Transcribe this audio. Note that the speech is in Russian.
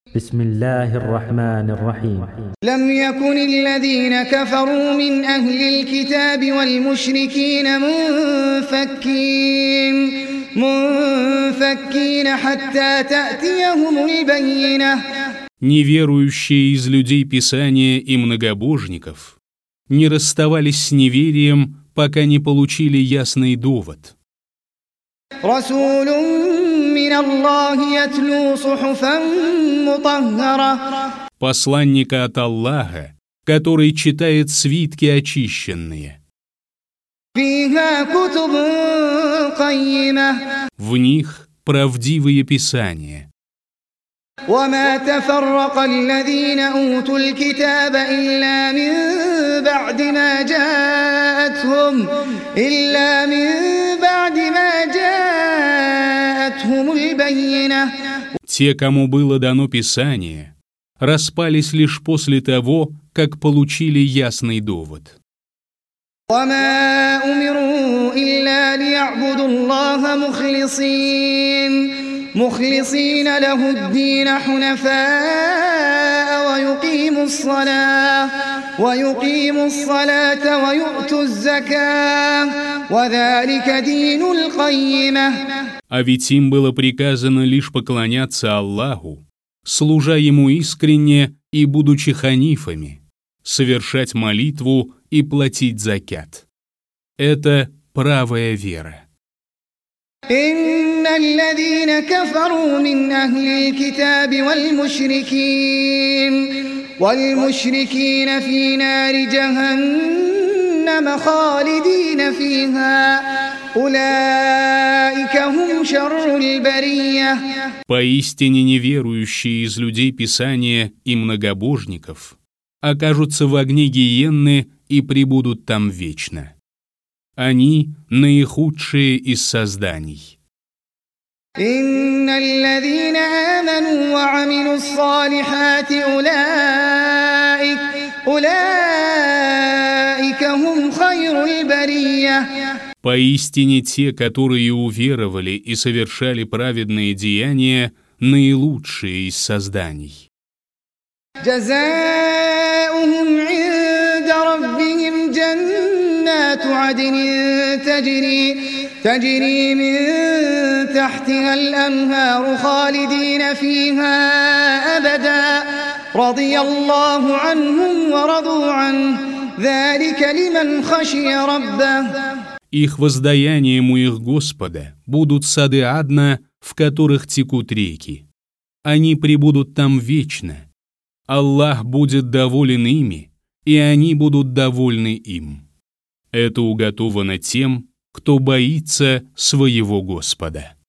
بسم الله الرحمن الرحيم لم يكن الذين كفروا من أهل الكتاب والمشركين منفكين حتى تأتيهم البينة. Неверующие из людей Писания и многобожников не расставались с неверием, пока не получили ясный довод. رسول من الله يتلو صحفا مطهرة. Посланника от Аллаха, который читает свитки очищенные. فيها كتب قيمة. В них правдивые писания. وما تفرق الذين أوتوا الكتاب إلا من بعد ما جاءتهم البينة. Те, кому было дано Писание, распались лишь после того, как получили ясный довод. وما أمروا إلا ليعبدوا الله مخلصين له الدين حنفاء ويقيموا الصلاة ويؤتوا الزكاة وذلك دين القيمة. А ведь им было приказано лишь поклоняться Аллаху, служа Ему искренне и будучи ханифами, совершать молитву и платить закят. Это правая вера. إن الذين كفروا من أهل الكتاب والمشركين في نار جهنم خالدين فيها أولئك هم شر البرية. Поистине неверующие из людей Писания и многобожников окажутся в огне гиенны и пребудут там вечно. Они наихудшие из созданий. إن الذين آمنوا وعملوا الصالحات أولئك هم خير البرية. Поистине те, которые уверовали и совершали праведные деяния, наилучшие из созданий. جزاؤهم عند ربهم جنات عدن تجري من تحتها الأنهار خالدين فيها أبدا رضي الله عنهم ورضوا عنه ذلك لمن خشي ربه. Их воздаянием у их Господа будут сады Адна, в которых текут реки. Они пребудут там вечно. Аллах будет доволен ими, и они будут довольны им. Это уготовано тем, кто боится своего Господа.